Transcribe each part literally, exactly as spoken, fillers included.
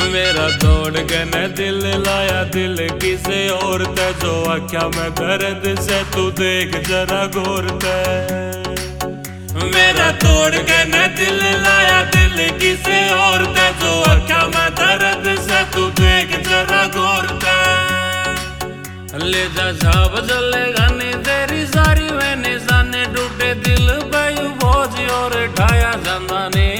मेरा तोड़ के न दिल लाया दिल किसे और ते जो आख्या मैं दर्द से तू देख जरा गौर ते। मेरा तोड़ के न दिल लाया दिल किसे और ते जो आख्या मैं दर्द से तू देख जरा गौर ते। ले जा साहब जलेगा नहीं तेरी सारी वे निशाने टूटे दिल पे बोझ और ठाया जाना ने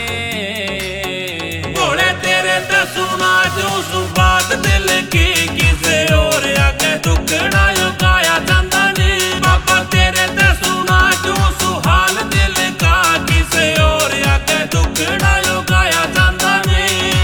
घोड़े तेरे ते सुना जो सु बात दिल की किसे और आगे दुखड़ा यो गाया जाता ने बाबा तेरे ते सुना जो सु हाल दिल का किसे और आगे दुखड़ा यो गाया जाता ने।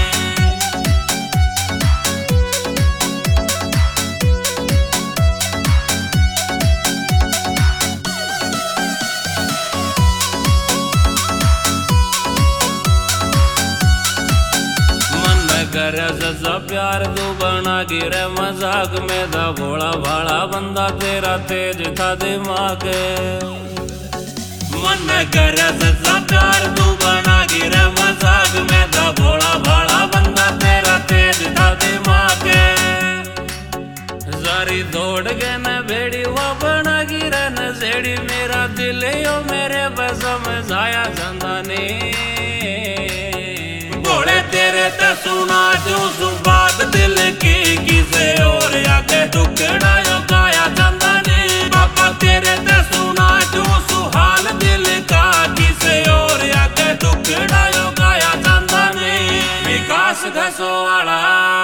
करे सजा प्यार तू बना गिरे मजाक में था भोला भाला बंदा तेरा तेज था दिमाग। मन में करे सजा प्यार तू बना गिरे मजाक में था भोला भाला बंदा तेरा तेज था दिमाग। सारी दौड़ के न भेड़ी वो बना गिरे न सेड़ी मेरा दिल यो मेरे बस समझाया जाता ने घोड़े तेरे ते सुना जो सु बात दिल की किसे और आगे दुखड़ा यो गाया जाता ने बाबा तेरे ते सुना जो सु हाल दिल का किसे और आगे दुखड़ा यो गाया जाता ने। विकास घसो वाला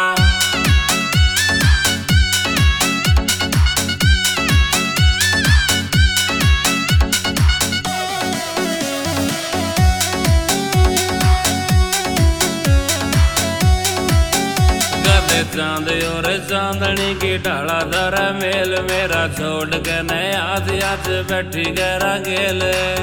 चांद और चांदनी की ढाला धरा मेल मेरा छोड़ के नए आज आज बैठी गहरा गेल।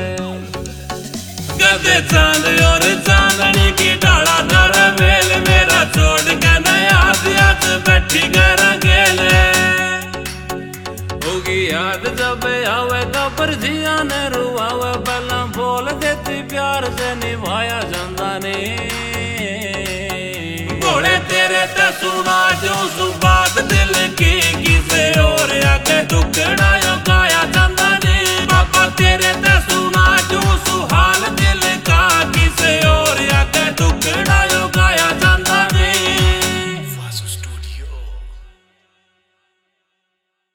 गधे चांद और चांदनी की ढाला धरा मेल मेरा छोड़ के नए आज आज बैठी गहरा गेल। होगी याद जब आवे कबर जिया ने रुआवे पहला बोल देती प्यार से निभाया जाता ने घोड़े तेरे ते सुना जो सु बात दिल की किसे और